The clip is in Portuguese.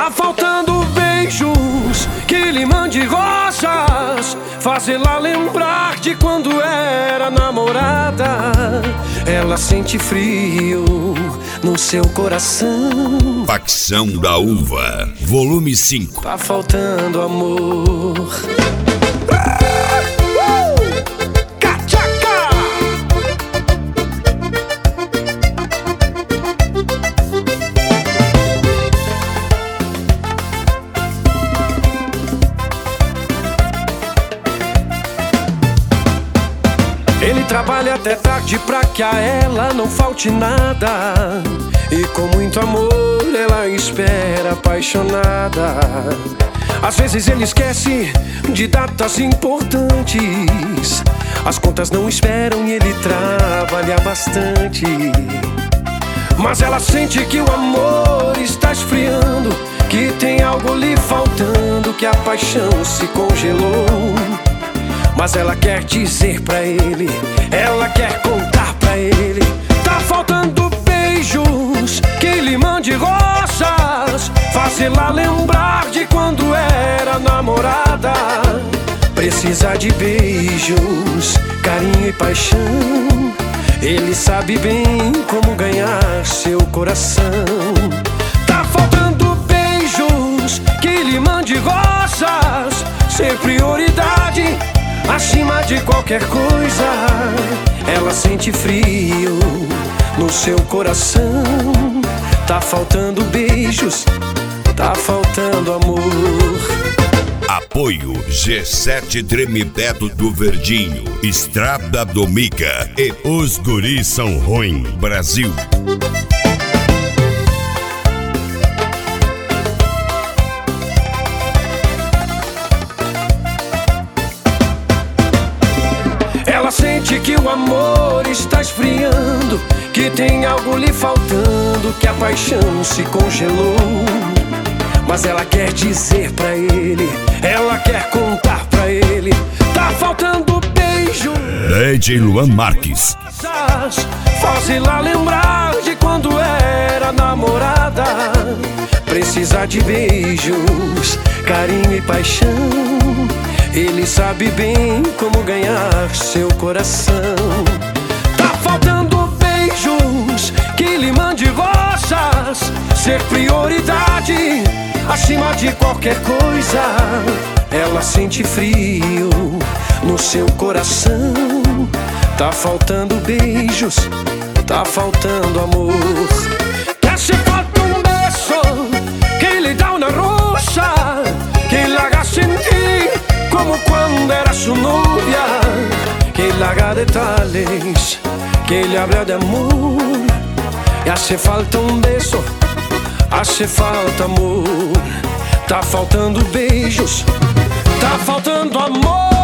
Tá faltando beijos que lhe mande rosas, fazê-la lembrar de quando era namorada. Ela sente frio no seu coração. Facção da Uva, volume 5. Tá faltando amor. Ele trabalha até tarde pra que a ela não falte nada, e com muito amor ela espera apaixonada. Às vezes ele esquece de datas importantes, as contas não esperam e ele trabalha bastante. Mas ela sente que o amor está esfriando, que tem algo lhe faltando, que a paixão se congelou. Mas ela quer dizer pra ele, ela quer contar pra ele. Tá faltando beijos que lhe mande rosas, fazê-la lembrar de quando era namorada. Precisa de beijos, carinho e paixão. Ele sabe bem como ganhar seu coração. Tá faltando beijos que lhe mande rosas, ser prioridade acima de qualquer coisa. Ela sente frio no seu coração. Tá faltando beijos, tá faltando amor. Apoio G7 Tremibeto do Verdinho, Estrada do Mica e Os Guris São Ruim, Brasil. Ela sente que o amor está esfriando, que tem algo lhe faltando, que a paixão se congelou. Mas ela quer dizer pra ele, ela quer contar pra ele. Tá faltando beijo, DJ Luan Marques. faz-la lembrar de quando era namorada. Precisa de beijos, carinho e paixão. Ele sabe bem como ganhar seu coração. Tá faltando beijos que lhe mande rosas, ser prioridade acima de qualquer coisa. Ela sente frio no seu coração. Tá faltando beijos, tá faltando amor. Que se falta un beso que le da una rosa, que la haga sentir como cuando era su novia, que la haga detalles, que le habla de amor. E hace falta un beso, hace falta amor. Tá faltando beijos, tá faltando amor.